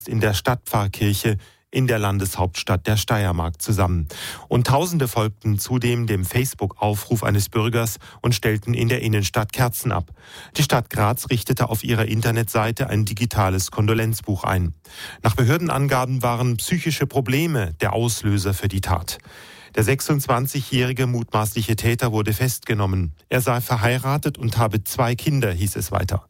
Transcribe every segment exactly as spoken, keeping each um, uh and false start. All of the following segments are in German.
in der Stadtpfarrkirche in der Landeshauptstadt der Steiermark zusammen. Und Tausende folgten zudem dem Facebook-Aufruf eines Bürgers und stellten in der Innenstadt Kerzen ab. Die Stadt Graz richtete auf ihrer Internetseite ein digitales Kondolenzbuch ein. Nach Behördenangaben waren psychische Probleme der Auslöser für die Tat. Der sechsundzwanzigjährige mutmaßliche Täter wurde festgenommen. Er sei verheiratet und habe zwei Kinder, hieß es weiter.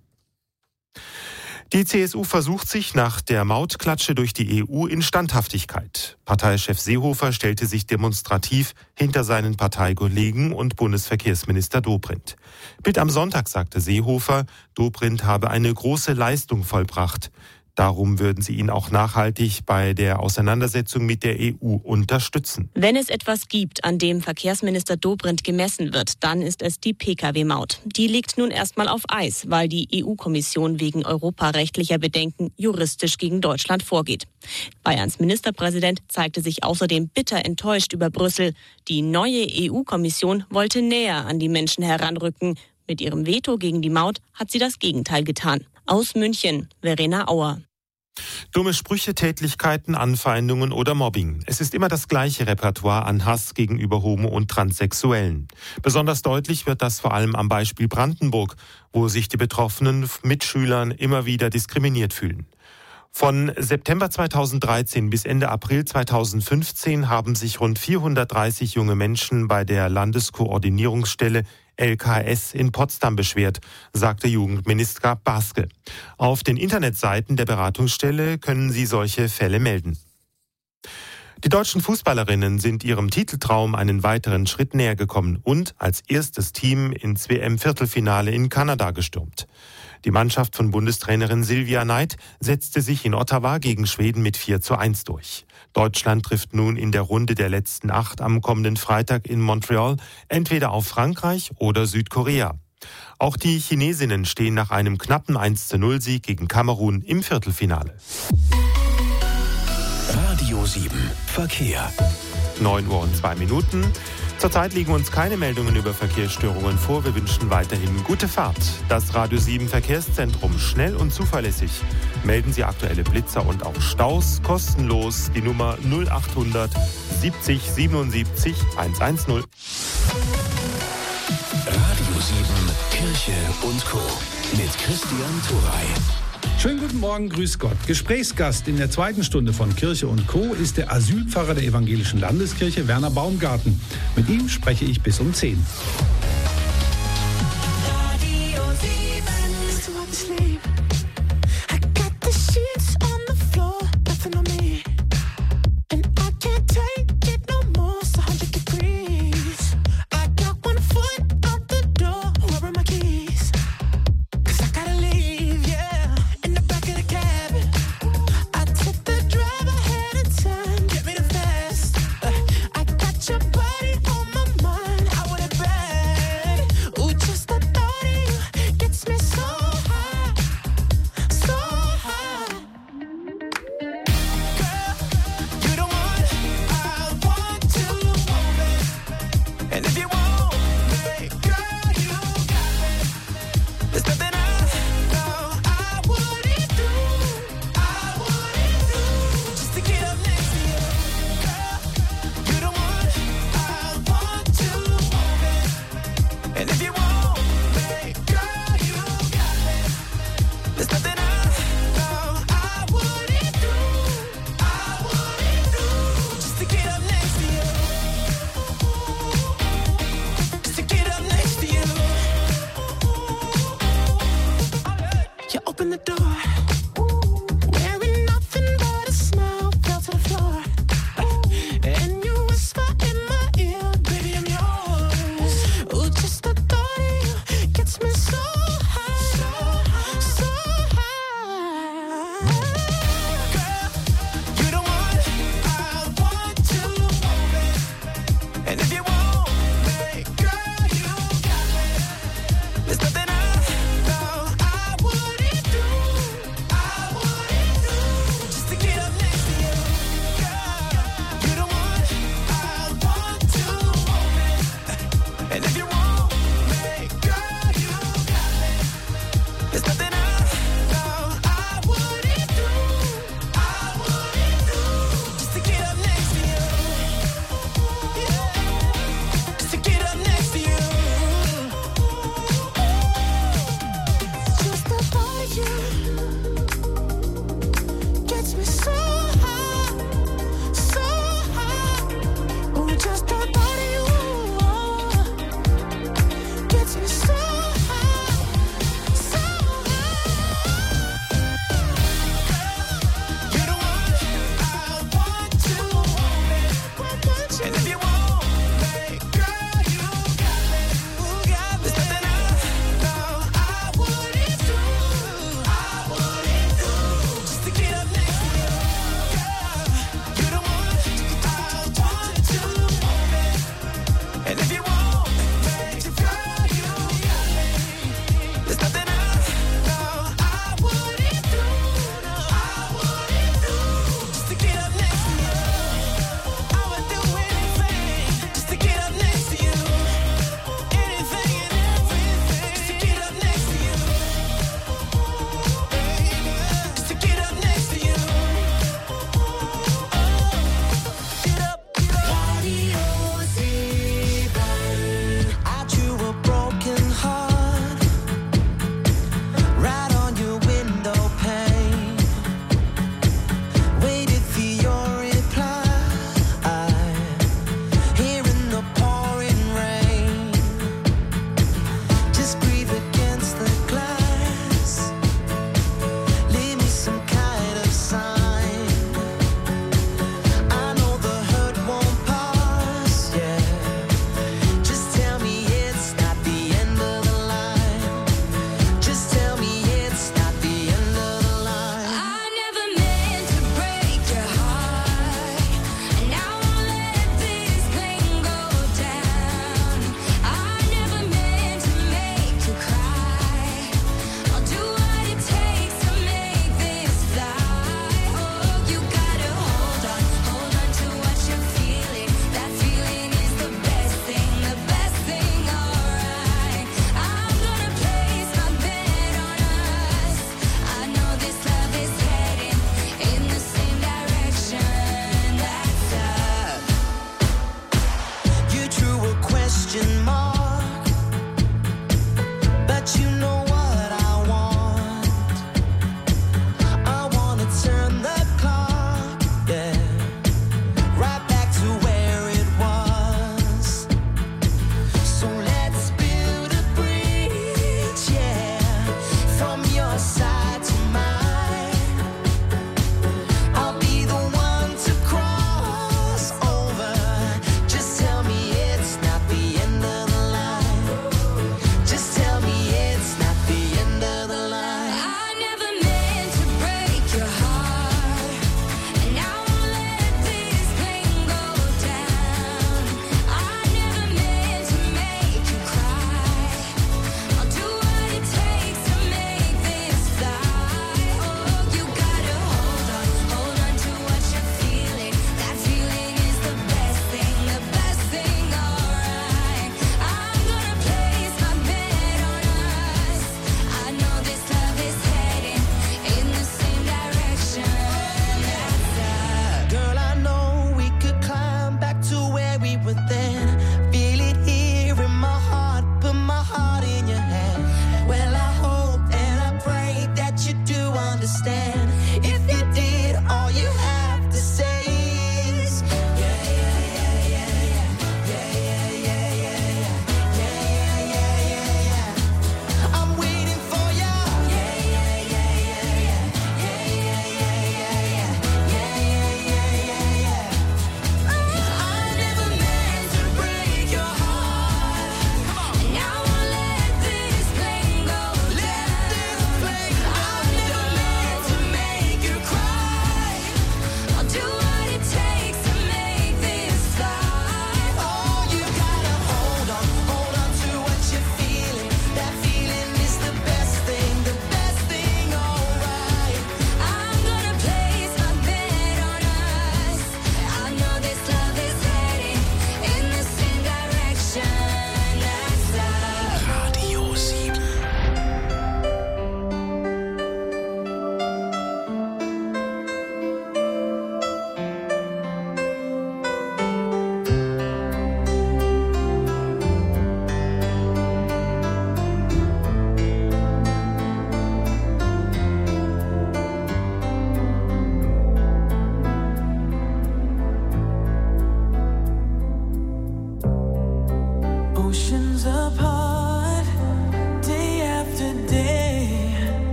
Die C S U versucht sich nach der Mautklatsche durch die E U in Standhaftigkeit. Parteichef Seehofer stellte sich demonstrativ hinter seinen Parteikollegen und Bundesverkehrsminister Dobrindt. Bild am Sonntag sagte Seehofer, Dobrindt habe eine große Leistung vollbracht. Darum würden sie ihn auch nachhaltig bei der Auseinandersetzung mit der E U unterstützen. Wenn es etwas gibt, an dem Verkehrsminister Dobrindt gemessen wird, dann ist es die Pkw-Maut. Die liegt nun erstmal auf Eis, weil die E U-Kommission wegen europarechtlicher Bedenken juristisch gegen Deutschland vorgeht. Bayerns Ministerpräsident zeigte sich außerdem bitter enttäuscht über Brüssel. Die neue E U-Kommission wollte näher an die Menschen heranrücken. Mit ihrem Veto gegen die Maut hat sie das Gegenteil getan. Aus München, Verena Auer. Dumme Sprüche, Tätlichkeiten, Anfeindungen oder Mobbing. Es ist immer das gleiche Repertoire an Hass gegenüber Homo- und Transsexuellen. Besonders deutlich wird das vor allem am Beispiel Brandenburg, wo sich die betroffenen Mitschülern immer wieder diskriminiert fühlen. Von September zweitausenddreizehn bis Ende April zweitausendfünfzehn haben sich rund vierhundertdreißig junge Menschen bei der Landeskoordinierungsstelle L K S in Potsdam beschwert, sagte Jugendminister Baske. Auf den Internetseiten der Beratungsstelle können Sie solche Fälle melden. Die deutschen Fußballerinnen sind ihrem Titeltraum einen weiteren Schritt näher gekommen und als erstes Team ins W M-Viertelfinale in Kanada gestürmt. Die Mannschaft von Bundestrainerin Silvia Neid setzte sich in Ottawa gegen Schweden mit vier zu eins durch. Deutschland trifft nun in der Runde der letzten acht am kommenden Freitag in Montreal entweder auf Frankreich oder Südkorea. Auch die Chinesinnen stehen nach einem knappen eins zu null Sieg gegen Kamerun im Viertelfinale. Radio sieben Verkehr. neun Uhr und zwei Minuten. Zurzeit liegen uns keine Meldungen über Verkehrsstörungen vor. Wir wünschen weiterhin gute Fahrt. Das Radio sieben Verkehrszentrum, schnell und zuverlässig. Melden Sie aktuelle Blitzer und auch Staus kostenlos. Die Nummer null achthundert siebzig siebenundsiebzig hundertzehn. Radio sieben Kirche und Co. mit Christian Thuray. Schönen guten Morgen, grüß Gott. Gesprächsgast in der zweiten Stunde von Kirche und Co. ist der Asylpfarrer der Evangelischen Landeskirche, Werner Baumgarten. Mit ihm spreche ich bis um zehn.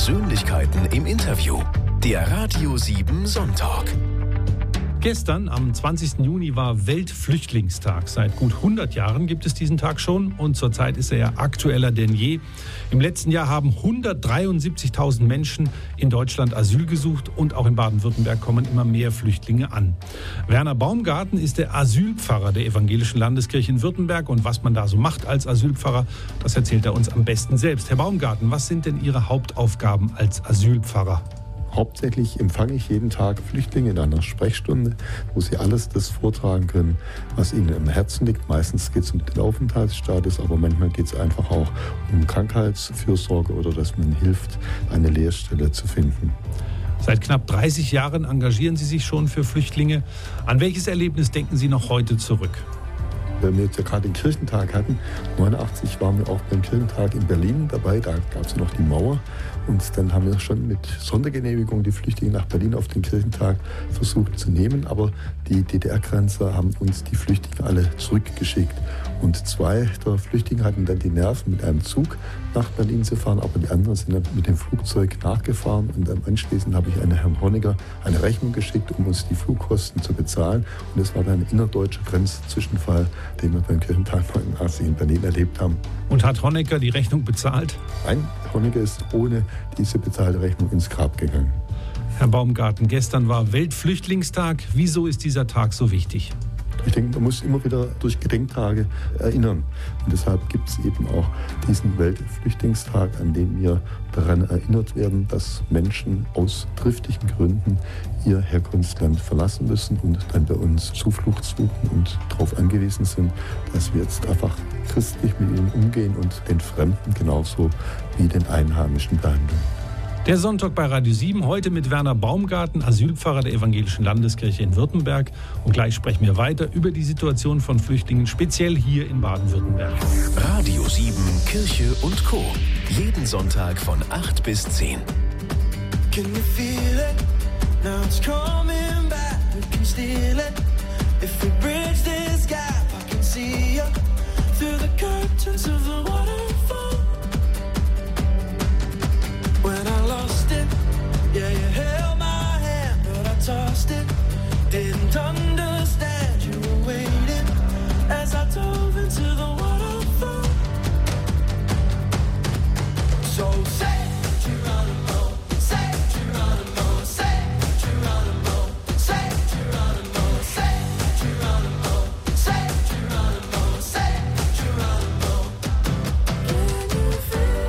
Persönlichkeiten im Interview. Der Radio sieben Sonntag. Gestern, am zwanzigsten Juni, war Weltflüchtlingstag. Seit gut hundert Jahren gibt es diesen Tag schon und zurzeit ist er ja aktueller denn je. Im letzten Jahr haben hundertdreiundsiebzigtausend Menschen in Deutschland Asyl gesucht und auch in Baden-Württemberg kommen immer mehr Flüchtlinge an. Werner Baumgarten ist der Asylpfarrer der Evangelischen Landeskirche in Württemberg und was man da so macht als Asylpfarrer, das erzählt er uns am besten selbst. Herr Baumgarten, was sind denn Ihre Hauptaufgaben als Asylpfarrer? Hauptsächlich empfange ich jeden Tag Flüchtlinge in einer Sprechstunde, wo sie alles das vortragen können, was ihnen am Herzen liegt. Meistens geht es um den Aufenthaltsstatus, aber manchmal geht es einfach auch um Krankheitsfürsorge oder dass man hilft, eine Lehrstelle zu finden. Seit knapp dreißig Jahren engagieren Sie sich schon für Flüchtlinge. An welches Erlebnis denken Sie noch heute zurück? Weil wir jetzt ja gerade den Kirchentag hatten, neunundachtzig waren wir auch beim Kirchentag in Berlin dabei, da gab es ja noch die Mauer. Und dann haben wir schon mit Sondergenehmigung die Flüchtlinge nach Berlin auf den Kirchentag versucht zu nehmen. Aber die D D R-Grenzer haben uns die Flüchtlinge alle zurückgeschickt. Und zwei der Flüchtlinge hatten dann die Nerven, mit einem Zug nach Berlin zu fahren, aber die anderen sind dann mit dem Flugzeug nachgefahren. Und dann anschließend habe ich an Herrn Honecker eine Rechnung geschickt, um uns die Flugkosten zu bezahlen. Und das war dann ein innerdeutscher Grenzzwischenfall, den wir beim Kirchentag neunundachtzig in Berlin erlebt haben. Und hat Honecker die Rechnung bezahlt? Nein, Honecker ist ohne diese bezahlte Rechnung ins Grab gegangen. Herr Baumgarten, gestern war Weltflüchtlingstag. Wieso ist dieser Tag so wichtig? Ich denke, man muss immer wieder durch Gedenktage erinnern. Und deshalb gibt es eben auch diesen Weltflüchtlingstag, an dem wir daran erinnert werden, dass Menschen aus triftigen Gründen ihr Herkunftsland verlassen müssen und dann bei uns Zuflucht suchen und darauf angewiesen sind, dass wir jetzt einfach christlich mit ihnen umgehen und den Fremden genauso wie den Einheimischen behandeln. Der Sonntag bei Radio sieben, heute mit Werner Baumgarten, Asylpfarrer der Evangelischen Landeskirche in Württemberg. Und gleich sprechen wir weiter über die Situation von Flüchtlingen, speziell hier in Baden-Württemberg. Radio sieben, Kirche und Co. Jeden Sonntag von acht bis zehn. Can you feel it? Now it's coming back. We can steal it. If we bridge this gap, I can see you through the curtains of the waterfall. When I lost it, yeah, you held my hand, but I tossed it. Didn't understand you were waiting as I dove into the waterfall. So say Geronimo, say Geronimo, say Geronimo, say Geronimo, say Geronimo, say Geronimo, say Geronimo. Can you feel?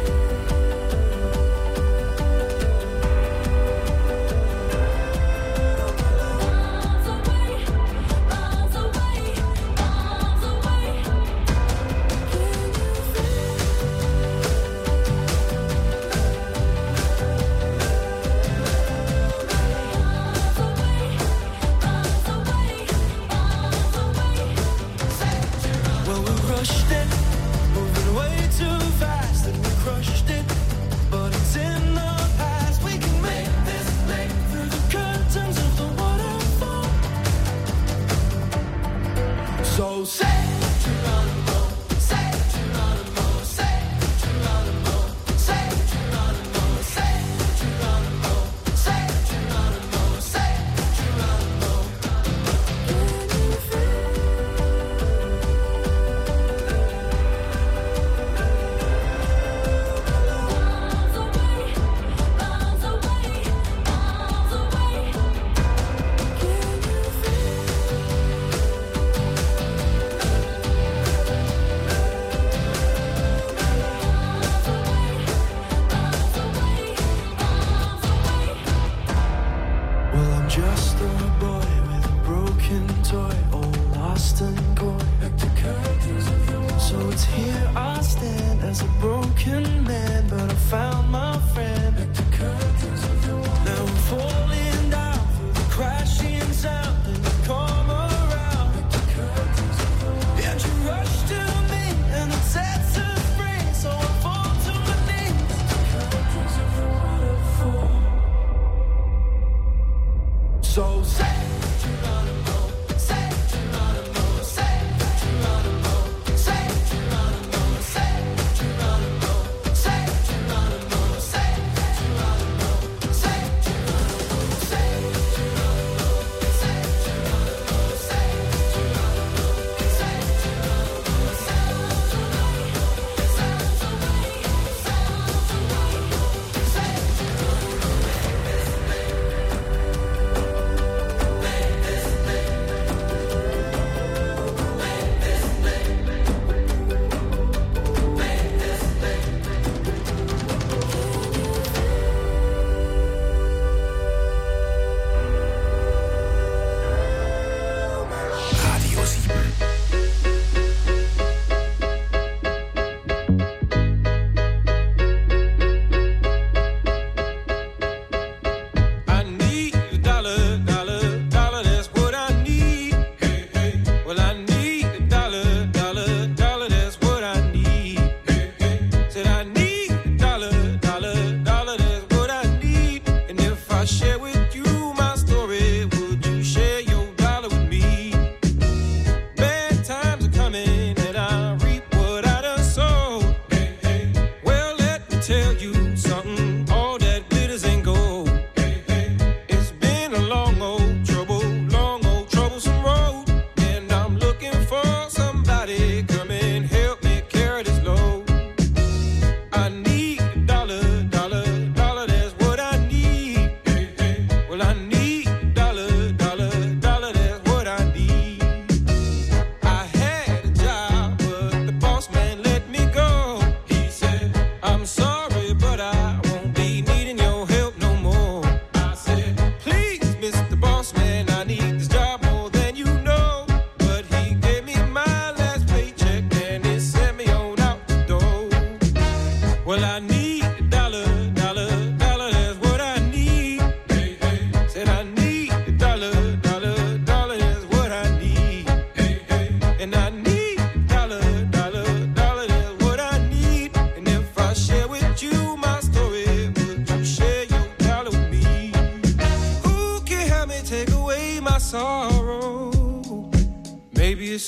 So say Geronimo, say Geronimo, say Geronimo, say Geronimo, say Geronimo, say Geronimo, say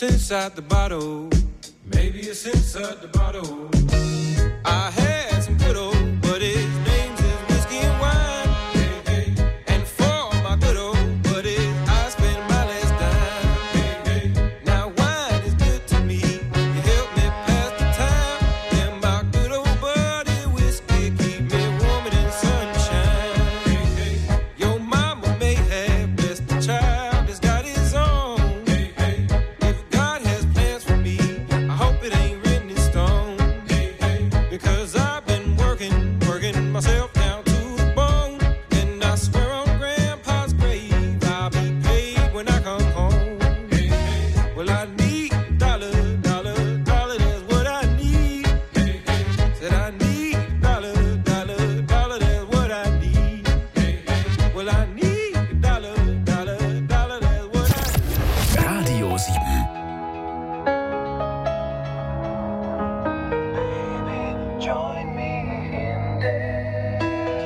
inside the bottle. Maybe it's inside the bottle. I had some good old buddies, names is whiskey and wine. Hey, hey. And for my good old buddies, I spent my last dime. Hey, hey. Now wine is good to me, you help me pass the time. And my good old buddy whiskey keep me warmer than sunshine. Hey, hey. Your mama may have blessed the child that's got his own. Hey, hey. If God has plans for me, I hope it ain't written in stone. Hey, hey. Because I've been working, working myself down to the bone. And I swear on Grandpa's grave, I'll be paid when I come home. Hey, hey. Well, I need a dollar, dollar, dollar, that's what I need. Hey, hey. Said I need a dollar, dollar, dollar, that's what I need. Hey, hey. Well, I need a dollar, dollar, dollar, that's what I need. Radio sieben. Join me in there.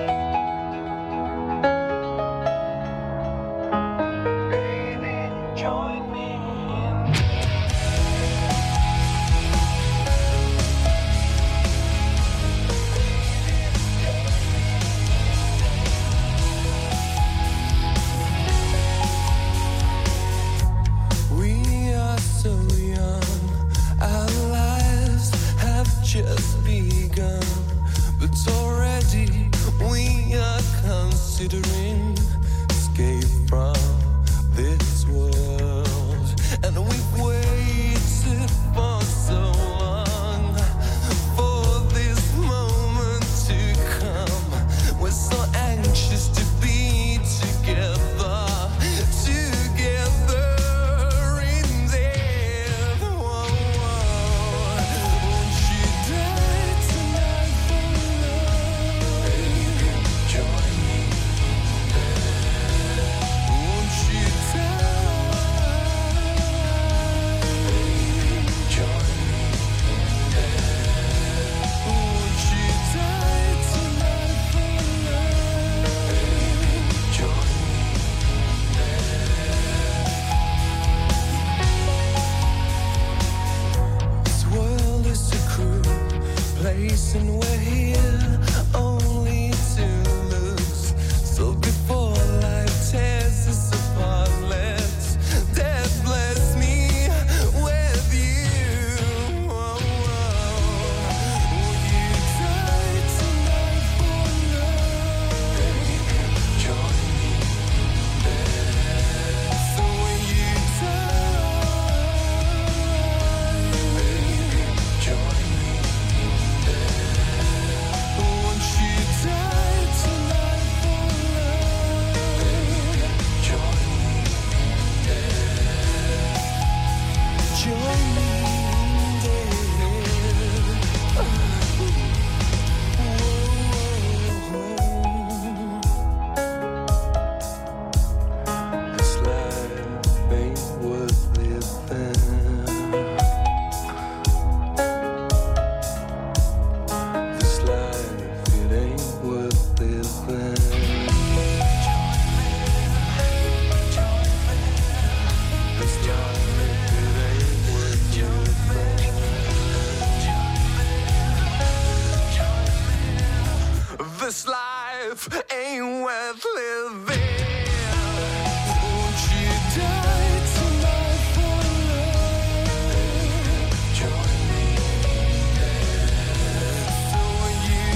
Baby, join me in there. We are so young, our lives have just begun, but already we are considering escape from this world. And we've waited for so long for this moment to come. We're so anxious to be together, together in there. Whoa, whoa. Won't you die tonight for love? Baby, join me there. Won't you die? Baby, join me there. Won't you die tonight for love? Baby, join me there. This world is a cruel place, and we're here only to lose. So before life tears us apart, let death bless me with you. Whoa, whoa. Will you die tonight for love? Baby, join me there. So will you die? Baby, join me there. Won't you die tonight for love? Baby, join me there. Join me there. This life ain't worth living. This life, it ain't worth living. This life, it ain't worth living. This life ain't worth living. Won't you die tonight for love? Join me there. So will you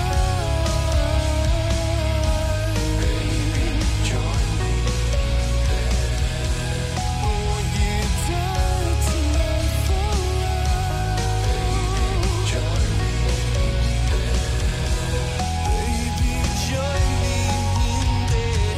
die? Baby, join me there. Won't you die tonight for love? Baby, join me there. Baby, join me in there.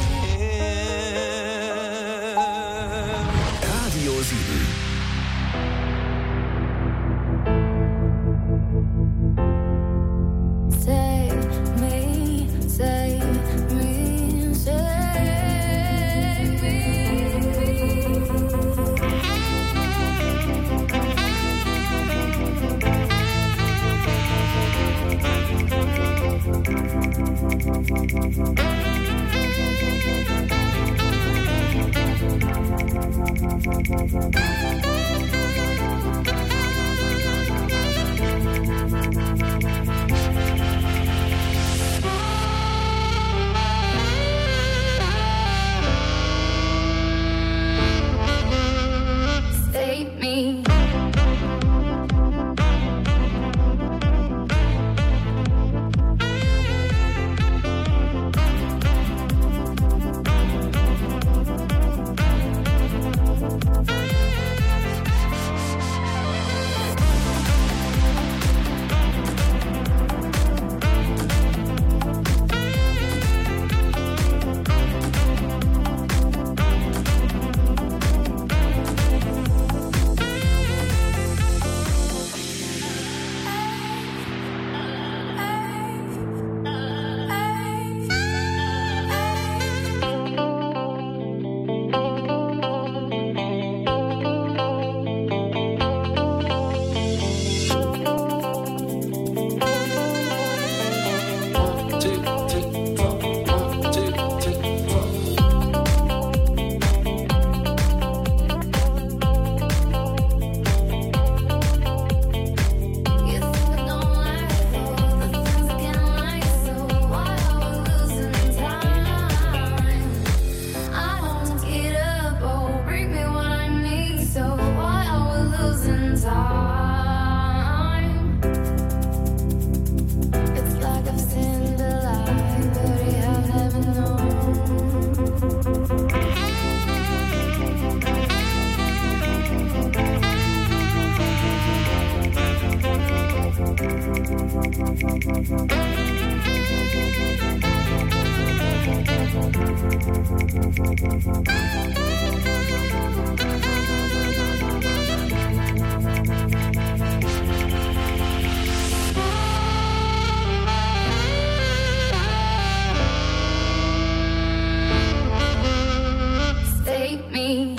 Save me.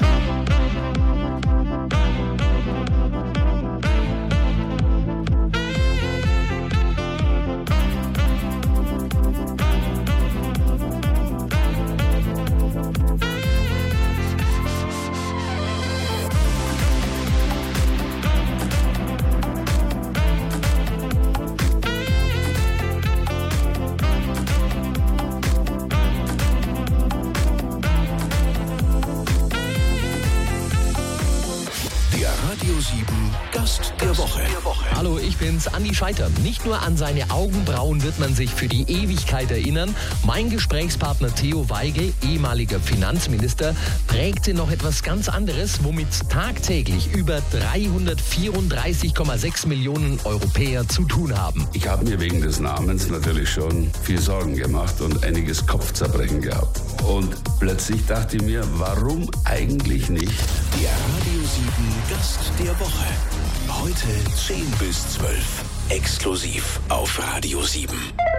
Radio sieben Gast der Woche. Hallo, ich bin's, Andi Scheiter. Nicht nur an seine Augenbrauen wird man sich für die Ewigkeit erinnern. Mein Gesprächspartner Theo Weigel, ehemaliger Finanzminister, prägte noch etwas ganz anderes, womit tagtäglich über dreihundertvierunddreißig Komma sechs Millionen Europäer zu tun haben. Ich habe mir wegen des Namens natürlich schon viel Sorgen gemacht und einiges Kopfzerbrechen gehabt. Und plötzlich dachte ich mir, warum eigentlich nicht? Der Radio sieben Gast der Woche. Heute zehn bis zwölf. Exklusiv auf Radio sieben.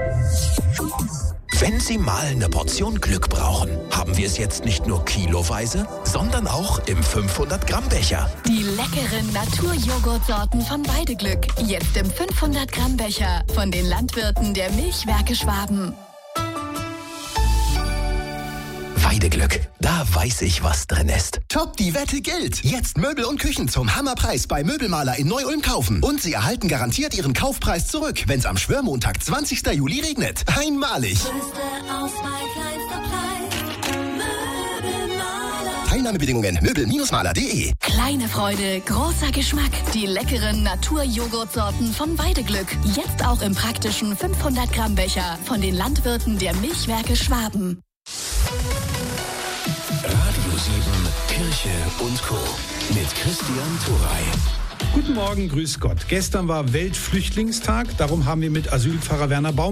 Wenn Sie mal eine Portion Glück brauchen, haben wir es jetzt nicht nur kiloweise, sondern auch im fünfhundert Gramm Becher. Die leckeren Naturjoghurtsorten von Weideglück. Jetzt im fünfhundert Gramm Becher von den Landwirten der Milchwerke Schwaben. Weideglück, da weiß ich, was drin ist. Top, die Wette gilt. Jetzt Möbel und Küchen zum Hammerpreis bei Möbelmaler in Neu-Ulm kaufen. Und Sie erhalten garantiert Ihren Kaufpreis zurück, wenn es am Schwörmontag, zwanzigsten Juli regnet. Einmalig. Auswahl, kleinster Preis. Möbelmaler. Teilnahmebedingungen möbel maler punkt de. Kleine Freude, großer Geschmack. Die leckeren Naturjoghurtsorten von Weideglück. Jetzt auch im praktischen fünfhundert Gramm Becher von den Landwirten der Milchwerke Schwaben. Radio sieben, Kirche und Co. mit Christian Thuray. Guten Morgen, grüß Gott. Gestern war Weltflüchtlingstag, darum haben wir mit Asylpfarrer Werner Baum